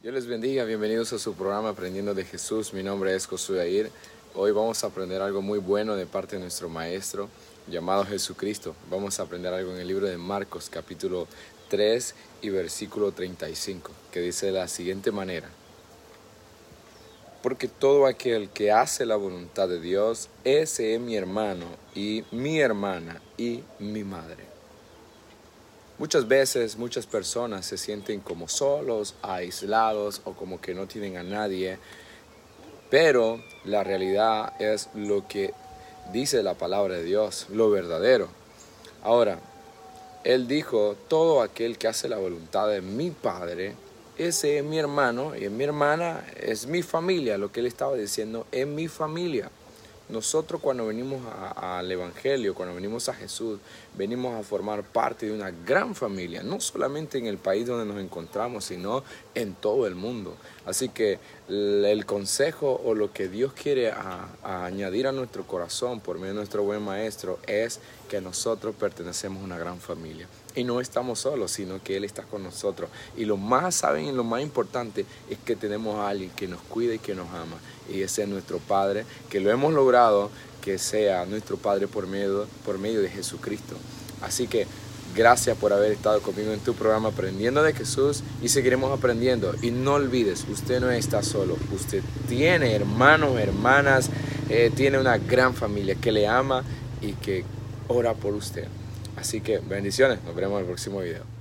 Dios les bendiga, bienvenidos a su programa Aprendiendo de Jesús. Mi nombre es Josué Air. Hoy vamos a aprender algo muy bueno de parte de nuestro Maestro llamado Jesucristo. Vamos a aprender algo en el libro de Marcos, capítulo 3 y versículo 35, que dice de la siguiente manera: porque todo aquel que hace la voluntad de Dios, ese es mi hermano y mi hermana y mi madre. Muchas veces muchas personas se sienten como solos, aislados o como que no tienen a nadie, pero la realidad es lo que dice la palabra de Dios, lo verdadero. Ahora, Él dijo, todo aquel que hace la voluntad de mi Padre, ese es mi hermano y mi hermana, es mi familia. Lo que Él estaba diciendo es mi familia. Nosotros cuando venimos al Evangelio, cuando venimos a Jesús, venimos a formar parte de una gran familia, no solamente en el país donde nos encontramos, sino en todo el mundo. Así que el consejo o lo que Dios quiere añadir a nuestro corazón por medio de nuestro buen Maestro es que nosotros pertenecemos a una gran familia. Y no estamos solos, sino que Él está con nosotros. Y lo más importante es que tenemos a alguien que nos cuida y que nos ama. Y ese es nuestro Padre, que lo hemos logrado que sea nuestro Padre por medio de Jesucristo. Así que gracias por haber estado conmigo en tu programa Aprendiendo de Jesús, y seguiremos aprendiendo. Y no olvides, usted no está solo, usted tiene hermanos, hermanas, tiene una gran familia que le ama y que ora por usted. Así que bendiciones, nos vemos en el próximo video.